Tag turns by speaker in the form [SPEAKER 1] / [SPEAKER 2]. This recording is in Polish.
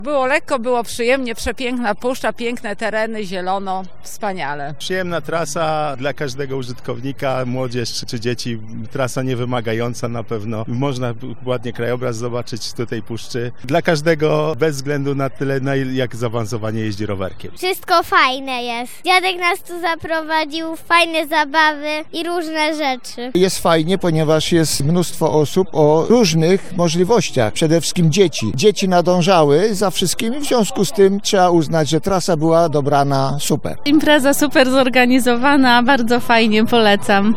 [SPEAKER 1] Było lekko, było przyjemnie, przepiękna puszcza, piękne tereny, zielono, wspaniale.
[SPEAKER 2] Przyjemna trasa dla każdego użytkownika, młodzież czy dzieci, trasa niewymagająca na pewno. Można ładnie krajobraz zobaczyć tutaj puszczy. Dla każdego bez względu na tyle, jak zaawansowanie jeździ rowerkiem.
[SPEAKER 3] Wszystko fajne jest. Dziadek nas tu zaprowadził, fajne zabawy i różne rzeczy.
[SPEAKER 4] Jest fajnie, ponieważ jest mnóstwo osób o różnych możliwościach, przede wszystkim dzieci. Dzieci nadążały za wszystkim i w związku z tym trzeba uznać, że trasa była dobrana super.
[SPEAKER 5] Impreza super zorganizowana, bardzo fajnie, polecam.